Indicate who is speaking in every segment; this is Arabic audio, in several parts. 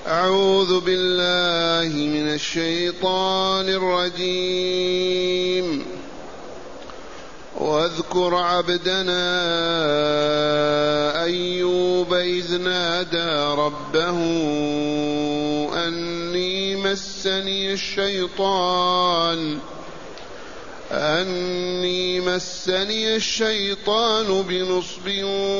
Speaker 1: أعوذ بالله من الشيطان الرجيم. واذكر عبدنا أيوب إذ نادى ربه أني مسني الشيطان بنصب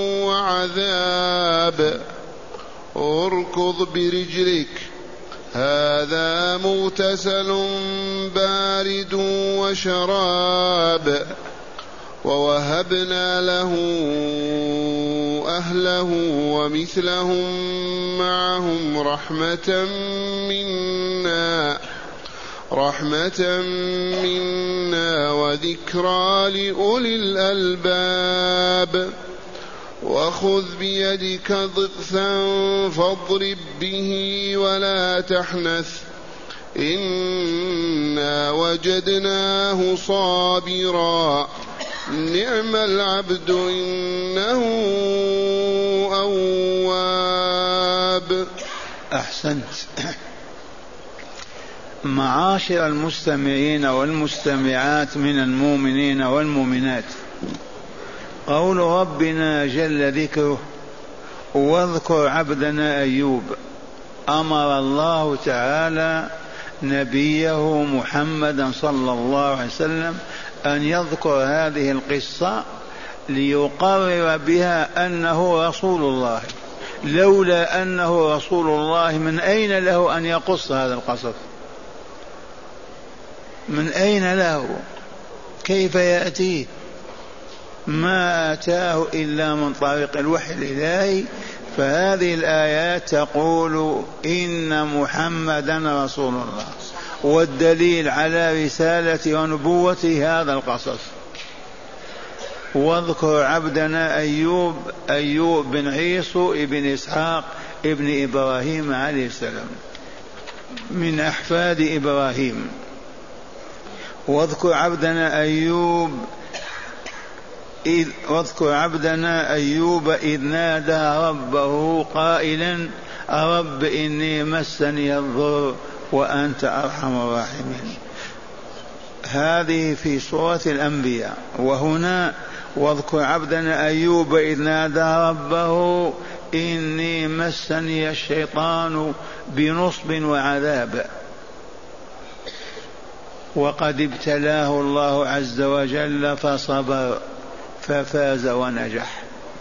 Speaker 1: وعذاب اركض برجلك هذا مغتسل بارد وشراب ووهبنا له أهله ومثلهم معهم رحمة منا وذكرى لأولي الألباب. وخذ بيدك ضغثا فاضرب به ولا تحنث إنا وجدناه صابرا نعم العبد إنه أواب.
Speaker 2: أحسنت. معاشر المستمعين والمستمعات من المؤمنين والمؤمنات، قول ربنا جل ذكره واذكر عبدنا أيوب، أمر الله تعالى نبيه محمدا صلى الله عليه وسلم أن يذكر هذه القصة ليقرر بها أنه رسول الله. لولا أنه رسول الله من أين له أن يقص هذا القصص؟ من أين له؟ كيف يأتيه؟ ما أتاه إلا من طريق الوحي الإلهي. فهذه الآيات تقول إن محمدا رسول الله، والدليل على رسالة ونبوته هذا القصص. واذكر عبدنا أيوب بن عيسو ابن إسحاق ابن إبراهيم عليه السلام من أحفاد إبراهيم. واذكر عبدنا أيوب إذ نادى ربه قائلا رب إني مسني الضر وأنت أرحم الراحمين. هذه في سورة الأنبياء. وهنا واذكر عبدنا أيوب إذ نادى ربه إني مسني الشيطان بنصب وعذاب. وقد ابتلاه الله عز وجل فصبر ففاز ونجح.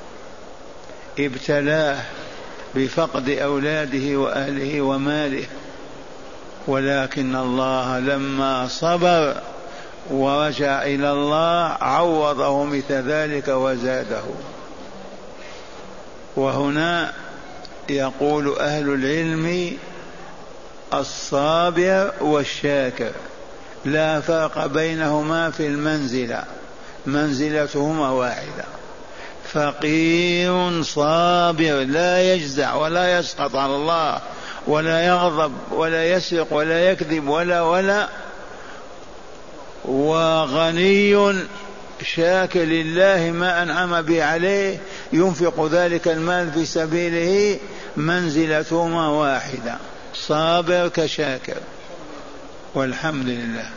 Speaker 2: ابتلاه بفقد أولاده وأهله وماله، ولكن الله لما صبر ورجع إلى الله عوضه مثل ذلك وزاده. وهنا يقول أهل العلم الصابر والشاكر لا فرق بينهما في المنزلة، منزلتهما واحدة. فقير صابر لا يجزع ولا يسقط على الله ولا يغضب ولا يسرق ولا يكذب ولا وغني شاكر لله ما أنعم به عليه ينفق ذلك المال في سبيله، منزلتهما واحدة، صابر كشاكر. والحمد لله.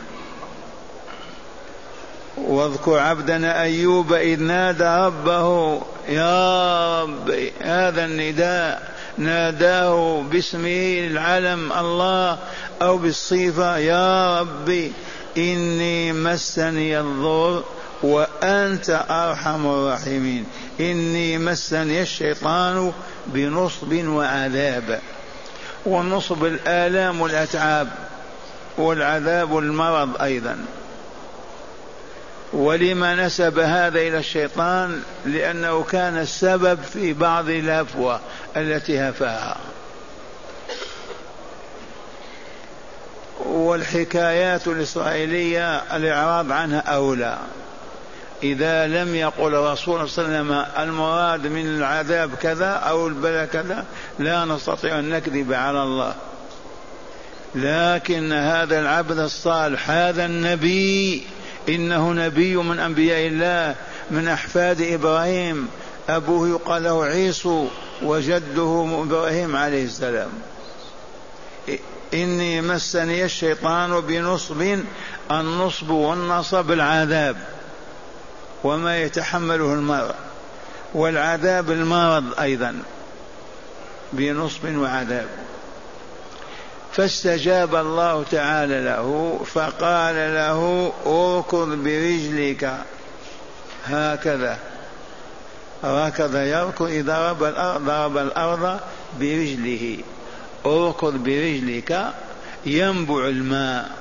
Speaker 2: واذكر عبدنا أيوب إذ نادى ربه يا رب، هذا النداء ناداه باسمه العلم الله أو بالصفة يا ربي إني مسني الضر وأنت أرحم الراحمين. إني مسني الشيطان بنصب وعذاب. والنصب الآلام والأتعاب، والعذاب المرض أيضا. ولما نسب هذا إلى الشيطان؟ لأنه كان السبب في بعض الهفوة التي هفاها. والحكايات الإسرائيلية الإعراض عنها أولى. إذا لم يقل الرسول صلى الله عليه وسلم المراد من العذاب كذا أو البلاء كذا لا نستطيع أن نكذب على الله. لكن هذا العبد الصالح، هذا النبي، إنه نبي من أنبياء الله من أحفاد إبراهيم، أبوه يقال له عيسو وجده إبراهيم عليه السلام. إني مسني الشيطان بنصب. النصب والنصب العذاب وما يتحمله المرء، والعذاب المرض أيضا بنصب وعذاب. فاستجاب الله تعالى له فقال له اركض برجلك، هكذا ركض يركض إذا ضرب الأرض برجله، اركض برجلك ينبع الماء،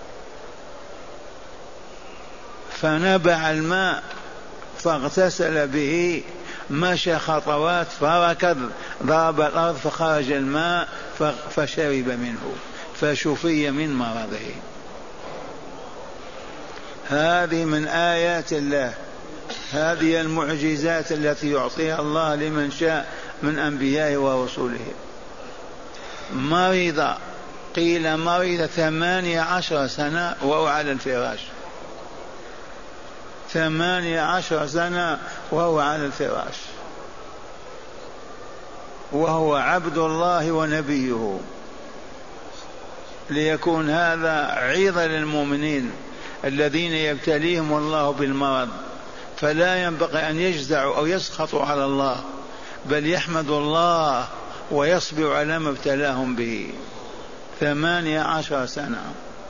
Speaker 2: فنبع الماء فاغتسل به، مشى خطوات فركض ضرب الأرض فخرج الماء فشرب منه فشفي من مرضه. هذه من آيات الله، هذه المعجزات التي يعطيها الله لمن شاء من أنبيائه ورسوله. مريض، قيل مريض 18 سنة وهو على الفراش، 18 سنة وهو على الفراش، وهو عبد الله ونبيه، ليكون هذا عظة للمؤمنين الذين يبتليهم الله بالمرض، فلا ينبغي أن يجزعوا أو يسخطوا على الله، بل يحمدوا الله ويصبروا على ما ابتلاهم به. 18 سنة.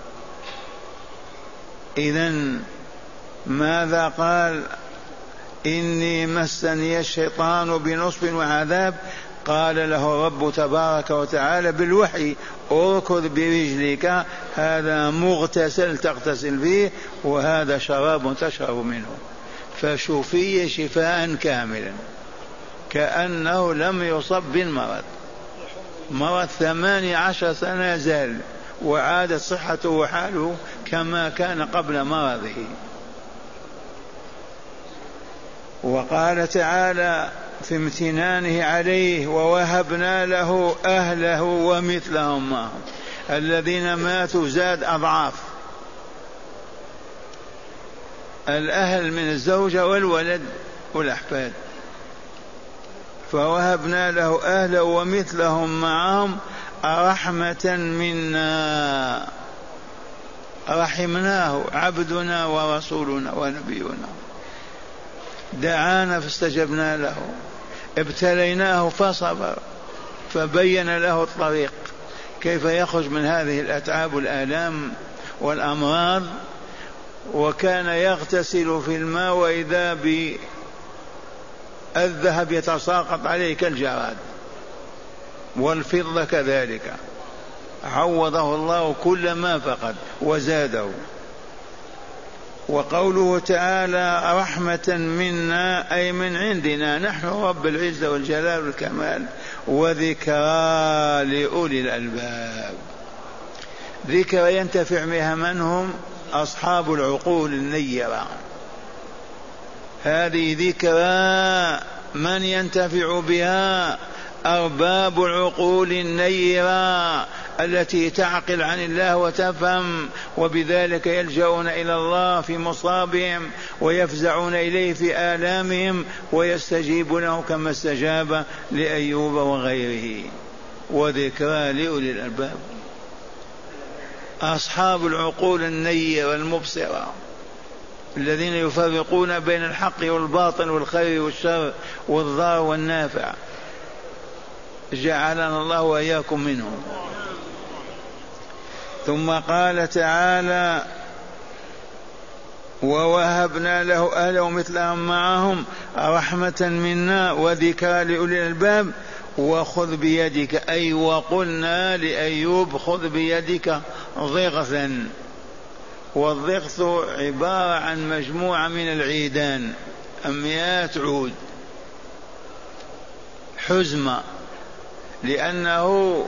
Speaker 2: إذن ماذا قال؟ إني مسني الشيطان بنصب وعذاب. قال له رب تبارك وتعالى بالوحي اركض برجلك، هذا مغتسل تغتسل فيه، وهذا شراب تشرب منه، فشفي شفاء كاملا كأنه لم يصب بالمرض. مرض 18 سنة زال وعادت صحته وحاله كما كان قبل مرضه. وقال تعالى في امتنانه عليه ووهبنا له أهله ومثلهم معهم، الذين ماتوا زاد أضعاف، الأهل من الزوجة والولد والأحفاد، فوهبنا له أهله ومثلهم معهم رحمة منا، رحمناه عبدنا ورسولنا ونبينا، دعانا فاستجبنا له، ابتليناه فصبر فبين له الطريق كيف يخرج من هذه الأتعاب والآلام والأمراض. وكان يغتسل في الماء وإذا بالذهب يتساقط عليه كالجراد، والفضة كذلك، عوضه الله كل ما فقد وزاده. وقوله تعالى رحمة منا أي من عندنا نحن رب العزة والجلال والكمال، وذكرى لأولي الألباب. ذكرى ينتفع بها من هم؟ أصحاب العقول النيرة. هذه ذكرى من ينتفع بها؟ أرباب العقول النيرة التي تعقل عن الله وتفهم، وبذلك يلجؤون إلى الله في مصابهم ويفزعون إليه في آلامهم ويستجيب له كما استجاب لأيوب وغيره. وذكرى لأولي الألباب، أصحاب العقول النيرة المبصرة الذين يفرقون بين الحق والباطل والخير والشر والضار والنافع، جعلنا الله وإياكم منهم. ثم قال تعالى ووهبنا له أهله ومثلهم معهم رحمة منا وذكرى لأولي الألباب. وخذ بيدك، أي وقلنا لأيوب خذ بيدك ضغثا، والضغث عبارة عن مجموعة من العيدان 100 عود حزمة، لأنه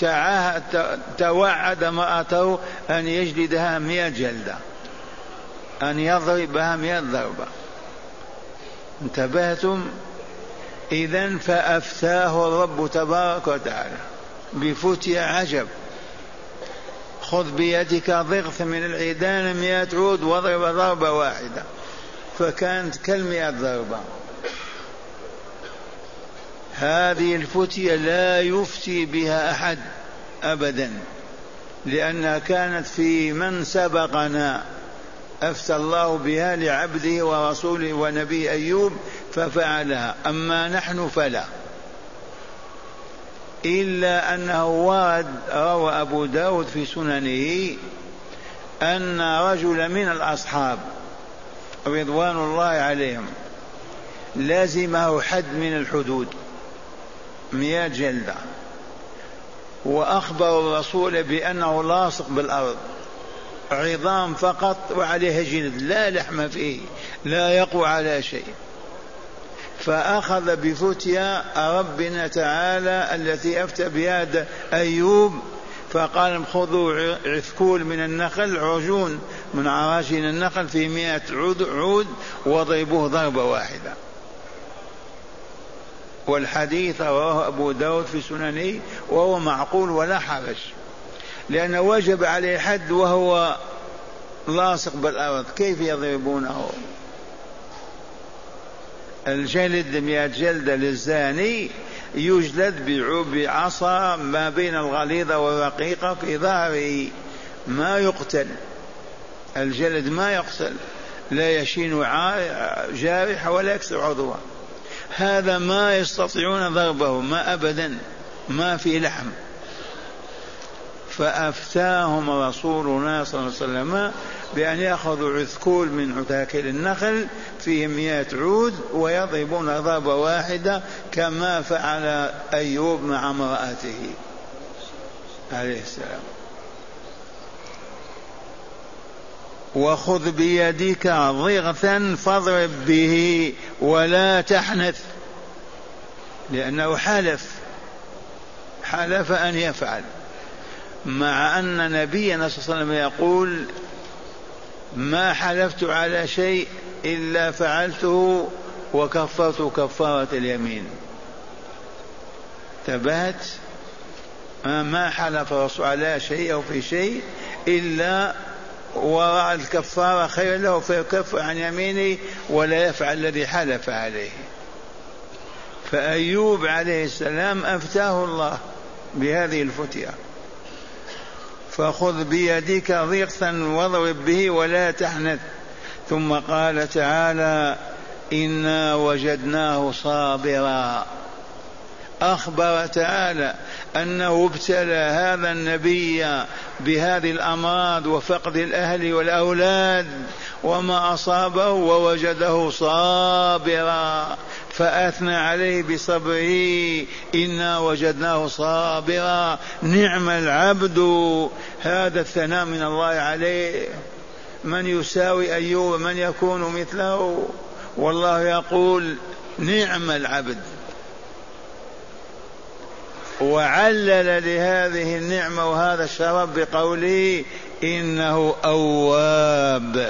Speaker 2: توعد امرأته أن يجلدها 100 جلدة، أن يضربها 100 ضربة. انتبهتم؟ إذن فأفتاه الرب تبارك وتعالى بفتية عجب، خذ بيدك ضغث من العيدان 100 عود واضرب ضربة واحدة، فكانت كال100 ضربة. هذه الفتية لا يفتي بها أحد أبدا، لأنها كانت في من سبقنا، أفتى الله بها لعبده ورسوله ونبي أيوب ففعلها، أما نحن فلا. إلا أنه ورد روى أبو داود في سننه أن رجل من الأصحاب رضوان الله عليهم لازمه حد من الحدود 100 جلدة، وأخبر الرسول بأنه لاصق بالأرض، عظام فقط وعليها جلد لا لحم فيه، لا يقوى على شيء. فأخذ بفتيا ربنا تعالى التي أفتى بها أيوب، فقال خذوا عثكول من النخل، عجون من عراجين النخل في 100 عود واضربوه ضربة واحدة. والحديث رواه أبو داود في سننه وهو معقول ولا حرج، لأنه وجب عليه حد وهو لاصق بالأرض، كيف يضربونه؟ الجلد 100 جلدة للزاني يجلد بعصا ما بين الغليظة والرقيقة في ظهره، ما يقتل. الجلد ما يقتل، لا يشين جارح ولا يكسر عضوه. هذا ما يستطيعون ضربه، ما أبدا، ما في لحم. فأفتاهم رسولنا صلى الله عليه وسلم بأن يأخذوا عثكول من عتاكل النخل فيه 100 عود ويضربون ضربة واحدة كما فعل أيوب مع امرأته عليه السلام. وخذ بيدك ضغثا فاضرب به ولا تحنث، لأنه حلف أن يفعل، مع أن نبينا صلى الله عليه وسلم يقول ما حلفت على شيء إلا فعلته وكفرت كفارة اليمين. تبهت ما حلف الرسول على شيء أو في شيء إلا ورأى الكفارة خير له فيكفر عن يمينه ولا يفعل الذي حلف عليه. فأيوب عليه السلام أفتاه الله بهذه الفتية، فخذ بيدك ضغثا واضرب به ولا تحنث. ثم قال تعالى إنا وجدناه صابرا. أخبر تعالى أنه ابتلى هذا النبي بهذه الأمراض وفقد الأهل والأولاد وما أصابه، ووجده صابرا فأثنى عليه بصبره. إنا وجدناه صابرا نعم العبد. هذا الثناء من الله عليه. من يساوي أيوب؟ من يكون مثله؟ والله يقول نعم العبد، وعلل لهذه النعمة وهذا الشرف بقوله إنه أواب.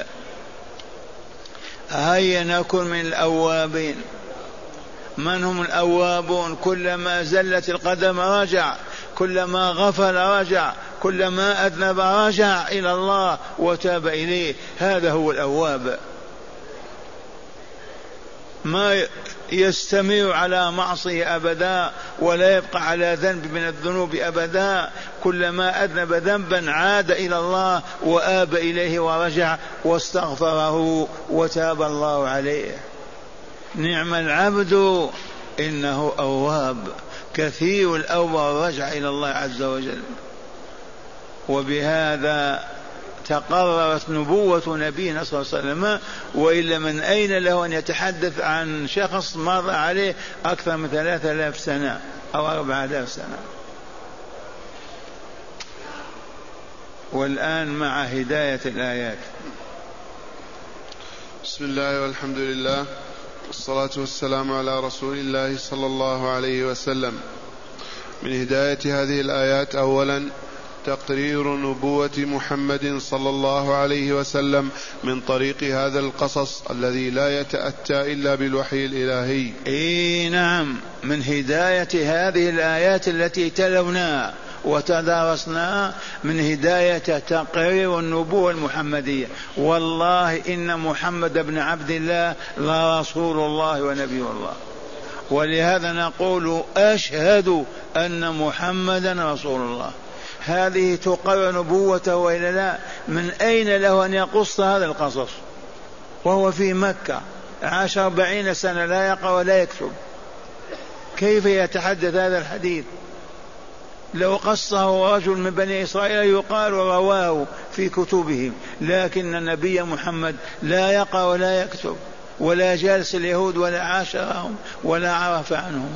Speaker 2: هيا نكن من الأوابين. من هم الأوابون؟ كلما زلت القدم رجع، كلما غفل رجع، كلما أذنب رجع إلى الله وتاب إليه. هذا هو الأواب. ما يستمر على معصية أبدا ولا يبقى على ذنب من الذنوب أبدا. كلما أذنب ذنبا عاد إلى الله وآب إليه ورجع واستغفره وتاب الله عليه. نعم العبد إنه أواب كثير الأوبة والرجع إلى الله عز وجل. وبهذا تقررت نبوة نبينا صلى الله عليه وسلم. وإلا من أين له أن يتحدث عن شخص مر عليه أكثر من 3000 سنة أو 4000 سنة. والآن مع هداية الآيات.
Speaker 1: بسم الله والحمد لله والصلاة والسلام على رسول الله صلى الله عليه وسلم. من هداية هذه الآيات أولا تقرير نبوة محمد صلى الله عليه وسلم من طريق هذا القصص الذي لا يتأتى إلا بالوحي الإلهي.
Speaker 2: نعم، من هداية هذه الآيات التي تلوناها وتدارسناها من هداية تقرير النبوة المحمدية. والله إن محمد بن عبد الله لرسول الله ونبي الله. ولهذا نقول أشهد أن محمدا رسول الله. هذه تقر نبوته وإلا لا؟ من أين له أن يقص هذا القصص وهو في مكة عاش 40 سنة لا يقرأ ولا يكتب؟ كيف يتحدث هذا الحديث؟ لو قصه رجل من بني إسرائيل يقال ورواه في كتبهم، لكن النبي محمد لا يقرأ ولا يكتب ولا جالس اليهود ولا عاشرهم ولا عرف عنهم.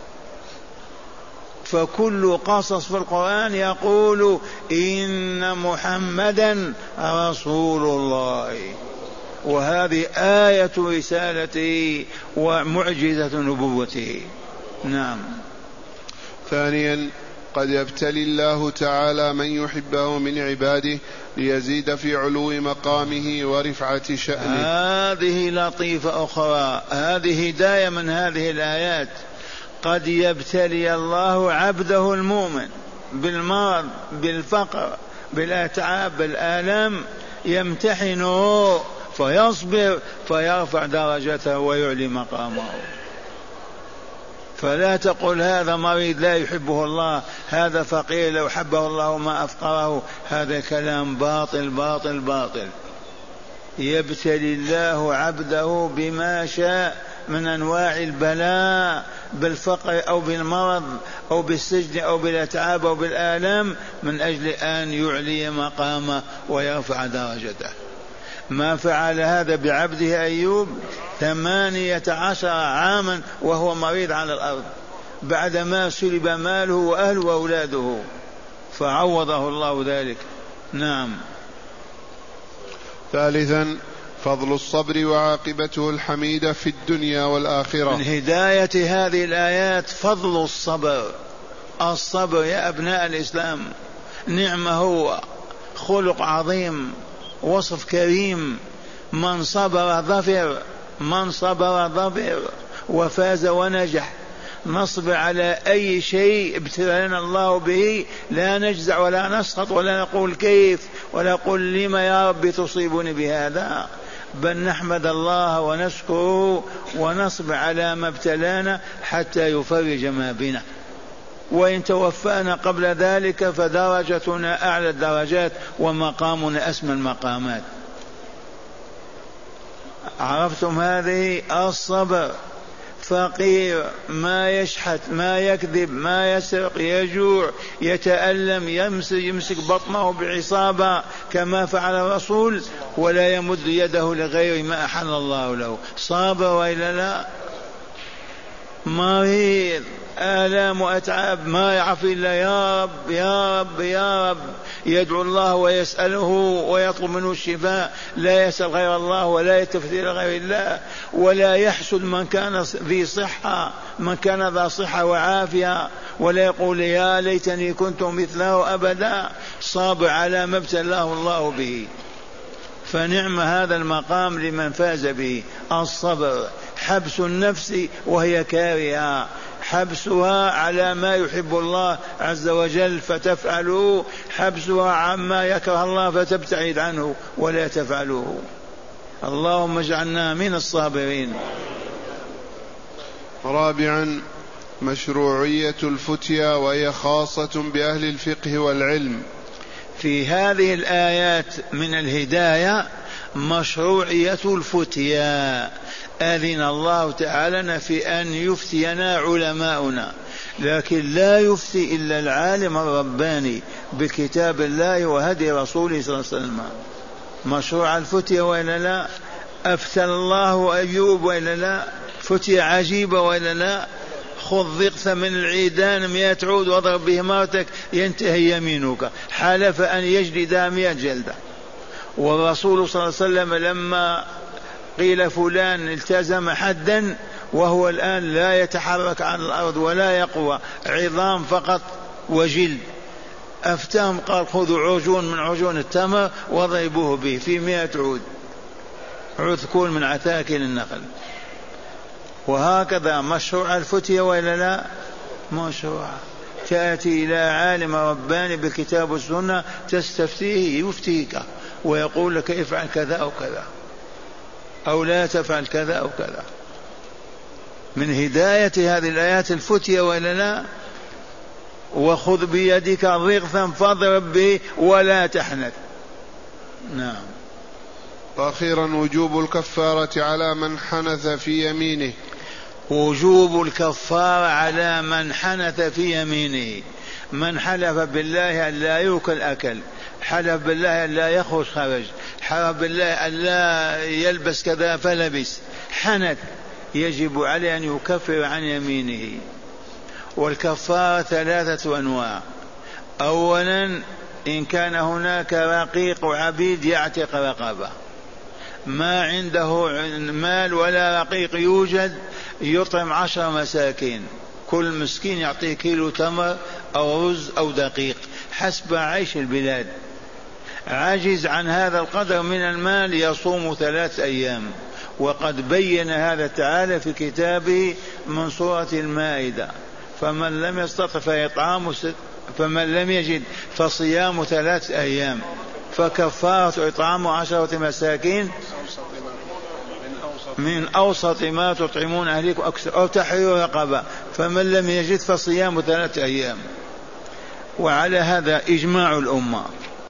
Speaker 2: فكل قصص في القرآن يقول إن محمدا رسول الله، وهذه آية رسالته ومعجزة نبوته. نعم.
Speaker 1: ثانيا قد يبتلي الله تعالى من يحبه من عباده ليزيد في علو مقامه ورفعة شأنه.
Speaker 2: هذه لطيفة أخرى، هذه هداية من هذه الآيات. قد يبتلي الله عبده المؤمن بالمرض بالفقر بالأتعاب بالآلام، يمتحنه فيصبر فيرفع درجته ويعلي مقامه. فلا تقل هذا مريض لا يحبه الله، هذا فقير لو حبه الله ما أفقره، هذا كلام باطل باطل باطل. يبتلي الله عبده بما شاء من أنواع البلاء، بالفقر أو بالمرض أو بالسجن أو بالأتعاب أو بالآلام، من أجل أن يعلي مقامه ويرفع درجته. ما فعل هذا بعبده أيوب 18 عاما وهو مريض على الأرض، بعدما سلب ماله وأهله وأولاده، فعوضه الله ذلك. نعم.
Speaker 1: ثالثا فضل الصبر وعاقبته الحميدة في الدنيا والآخرة.
Speaker 2: من هداية هذه الآيات فضل الصبر. الصبر يا أبناء الإسلام نعمة، هو خلق عظيم، وصف كريم. من صبر ظفر، من صبر ظفر وفاز ونجح. نصبر على أي شيء ابتلانا الله به، لا نجزع ولا نسخط ولا نقول كيف ولا نقول لما يا رب تصيبني بهذا، بل نحمد الله ونشكره ونصبر على ما ابتلانا حتى يفرج ما بنا. وإن توفانا قبل ذلك فدرجتنا أعلى الدرجات ومقامنا أسمى المقامات. عرفتم هذه؟ الصبر. فقير ما يشحت ما يكذب ما يسرق يجوع يتألم يمسك بطنه بعصابة كما فعل الرسول، ولا يمد يده لغير ما أحل الله له. صابر وإلا لا؟ مريض آلام وأتعاب ما يعرف إلا يا رب يا رب يا رب، يدعو الله ويسأله ويطلب منه الشفاء، لا يسأل غير الله ولا يلتفت إلى غير الله، ولا يحسد من كان ذي صحة من كان ذا صحة وعافية، ولا يقول يا ليتني كنت مثله أبدا. صابر على ما ابتلاه الله به. فنعم هذا المقام لمن فاز به. الصبر حبس النفس وهي كارهة، حبسها على ما يحب الله عز وجل فتفعله، حبسها عما يكره الله فتبتعد عنه ولا تفعله. اللهم اجعلنا من الصابرين.
Speaker 1: رابعا مشروعية الفتيا، وهي خاصة بأهل الفقه والعلم.
Speaker 2: في هذه الآيات من الهداية مشروعية الفتيا. أذن الله تعالى في أن يفتينا علماؤنا، لكن لا يفتي إلا العالم الرباني بكتاب الله وهدي رسوله صلى الله عليه وسلم. مشروع الفتيا وإلا لا؟ أفتى الله أيوب وإلا لا؟ فتيا عجيبة وإلا لا؟ خذ ضغث من العيدان 100 عود واضرب به مرتك ينتهي يمينك. حلف أن يجلدها 100 جلدة. والرسول صلى الله عليه وسلم لما قيل فلان التزم حدا وهو الآن لا يتحرك عن الأرض ولا يقوى، عظام فقط وجلد، أفتهم قال خذوا عجون من عجون التمر وضربوه به في 100 عود، عثكون من عتاكل النخل. وهكذا مشروع الفتية وإلا لا؟ مشروع. تأتي إلى عالم رباني بالكتاب والسنة تستفتيه يفتيك ويقول لك افعل كذا أو كذا أو لا تفعل كذا أو كذا. من هداية هذه الآيات الفتية وإلا لا؟ وخذ بيدك ضغثا فاضرب به ولا تحنث. نعم.
Speaker 1: وأخيرا وجوب الكفارة على من حنث في يمينه.
Speaker 2: وجوب الكفارة على من حنث في يمينه. من حلف بالله أن لا يؤكل أكل، حلف بالله أن لا يخرج خرج، حلف بالله أن لا يلبس كذا فلبس، حنث، يجب عليه أن يكفر عن يمينه. والكفارة 3 أنواع. أولا إن كان هناك رقيق عبيد يعتق رقبة، ما عنده مال ولا رقيق يوجد، يطعم 10 مساكين، كل مسكين يعطيه كيلو تمر أو رز أو دقيق حسب عيش البلاد. عاجز عن هذا القدر من المال يصوم 3 أيام، وقد بين هذا تعالى في كتابه من سورة المائدة: فمن لم يستطع فإطعام فمن لم يجد فصيام 3 أيام، فكفارة إطعام 10 مساكين من أوسط ما تطعمون أهليكم أو تحرير رقبة، فمن لم يجد فصيام 3 أيام. وعلى هذا إجماع الأمة.